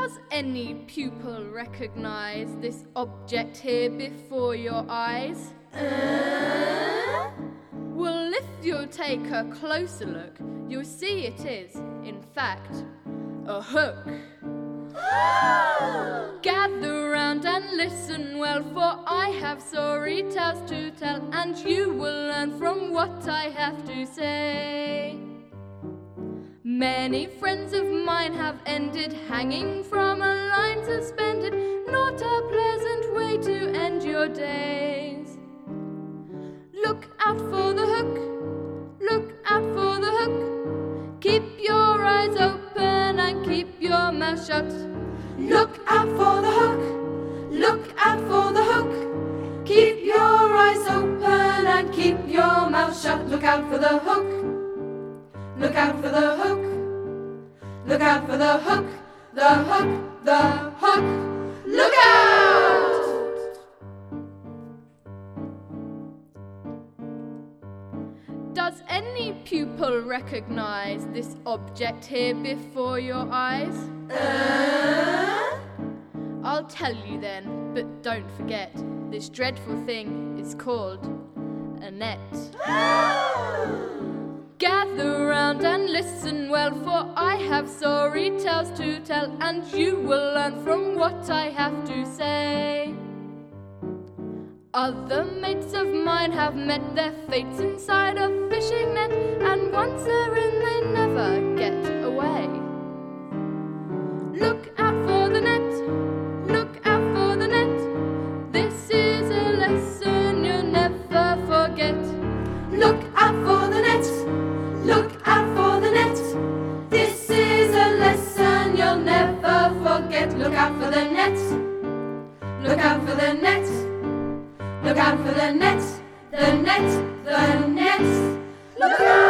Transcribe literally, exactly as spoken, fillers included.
Does any pupil recognize this object here before your eyes? Uh? Well, if you take a closer look, you'll see it is, in fact, a hook. Gather round and listen well, for I have story tales to tell, and you will learn from what I have to say. Many friends of mine have ended hanging from a line suspended, not a pleasant way to end your days. Look out for the hook, look out for the hook, keep your eyes open and keep your mouth shut. Look out for the hook, look out for the hook, keep your eyes open and keep your mouth shut. Look out for the hook, look out for the hook, look out for the hook, the hook, the hook, look out! Does any pupil recognize this object here before your eyes? Uh? I'll tell you then, but don't forget, this dreadful thing is called a net. Gather round and listen well, for I have story tales to tell, and you will learn from what I have to say. Other mates of mine have met their fates inside a fishing net, and once they're in they never get away. Look out for the net, look out for the net, this is a lesson you'll never forget. Look out for the net, look out for the net, this is a lesson you'll never forget. Look out for the net, look out for the net, look out for the net, the net, the net, look out!